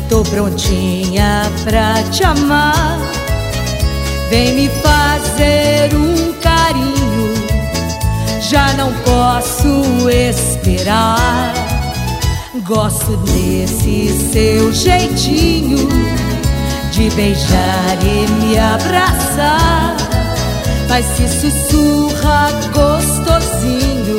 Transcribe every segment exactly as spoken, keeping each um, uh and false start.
Tô prontinha pra te amar. Vem me fazer um carinho, já não posso esperar. Gosto desse seu jeitinho de beijar e me abraçar. Vai se sussurra gostosinho,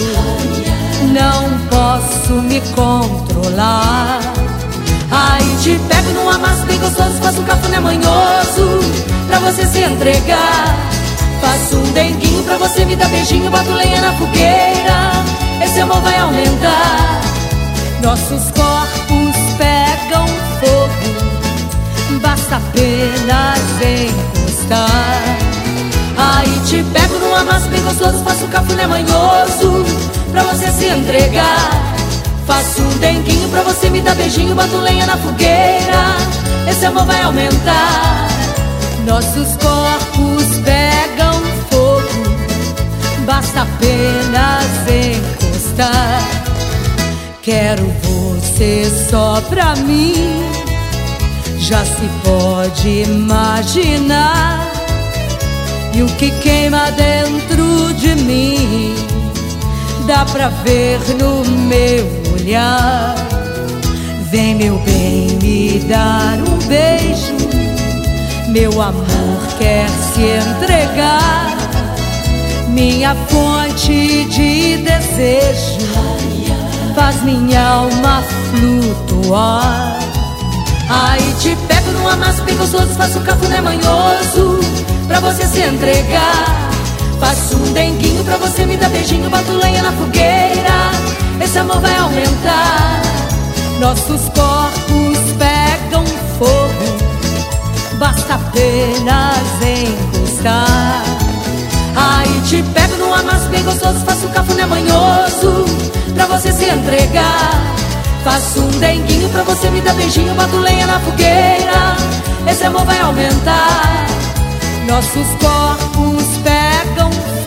não posso me controlar. Aí te pego num amasso bem gostoso, faço um cafuné manhoso pra você se entregar. Faço um denguinho pra você me dar beijinho, boto lenha na fogueira, esse amor vai aumentar. Nossos corpos pegam fogo, basta apenas encostar. Aí te pego num amasso bem gostoso, faço um cafuné manhoso pra você se entregar. Faço um denguinho pra você me dar beijinho, boto lenha na fogueira, esse amor vai aumentar. Nossos corpos pegam fogo, basta apenas encostar. Quero você só pra mim, já se pode imaginar. E o que queima dentro de mim dá pra ver no meu olhar. Vem, meu bem, me dar um beijo, meu amor quer se entregar. Minha fonte de desejo faz minha alma flutuar. Aí te pego num amasso bem gostoso, faço um cafuné manhoso pra você se entregar. Faço um denguinho pra você me dar beijinho, boto lenha na fogueira, esse amor vai aumentar. Nossos corpos pegam fogo, basta apenas encostar. Aí te pego num amasso bem gostoso, faço um cafuné manhoso pra você se entregar. Faço um denguinho pra você me dar beijinho, boto lenha na fogueira, esse amor vai aumentar. Nossos corpos pegam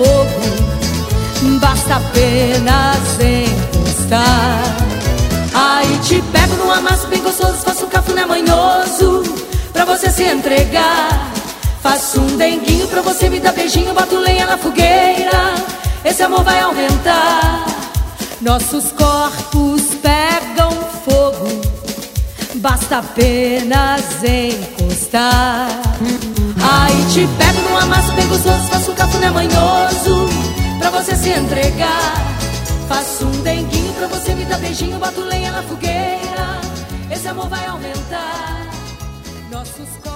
fogo, basta apenas encostar. Aí te pego num amasso bem gostoso, faço um cafuné manhoso pra você se entregar. Faço um denguinho pra você me dar beijinho, boto lenha na fogueira, esse amor vai aumentar. Nossos corpos pegam fogo, basta apenas encostar. Aí te pego num amasso bem gostoso, faço um cafuné manhoso pra você se entregar. Faço um denguinho pra você me dar beijinho, boto lenha na fogueira, esse amor vai aumentar. Nossos corpos